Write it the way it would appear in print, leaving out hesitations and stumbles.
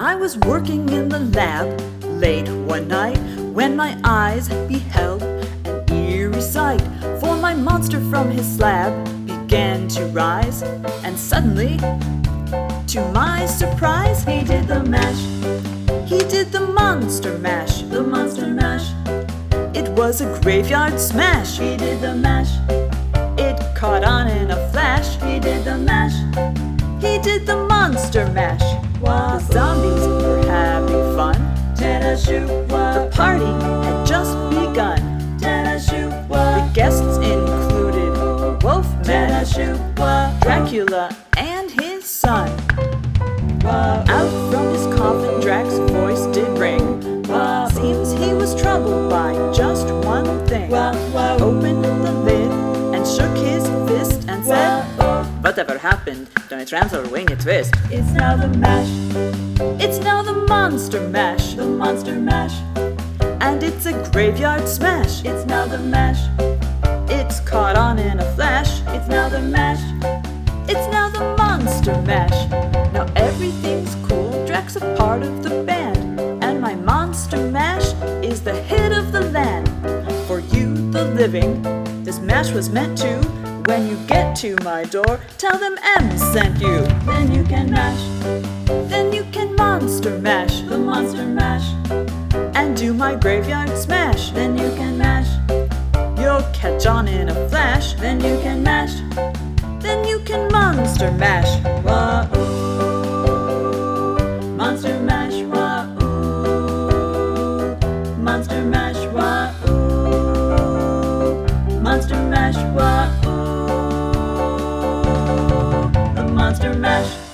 I was working in the lab late one night when my eyes beheld an eerie sight. For my monster from his slab began to rise, and suddenly, to my surprise, he did the mash. He did the monster mash. The monster mash. It was a graveyard smash. He did the mash. It caught on in a flash. He did the mash. He did the monster mash. The zombies were having fun. The party had just begun. The guests included Wolfman, Dracula, and his son. Out from his coffin Drac's voice did ring. Seems he was troubled by just one thing. Opened the lid and shook his fist and said, "Whatever happened? Don't it trance or wing it twist? It's now the mash. It's now the monster mash. The monster mash. And it's a graveyard smash. It's now the mash. It's caught on in a flash. It's now the mash. It's now the monster mash. Now everything's cool. Drac's a part of the band, and my monster mash is the hit of the land. For you, the living, this mash was meant to. When you get to my door, tell them M sent you. Then you can mash. Then you can monster mash. The monster mash. And do my graveyard smash. Then you can mash. You'll catch on in a flash. Then you can mash. Then you can monster mash. Wah-oo. Monster mash. Wah-oo. Monster mash. Wah-oo. Monster mash. Wah-oo. The monster mash.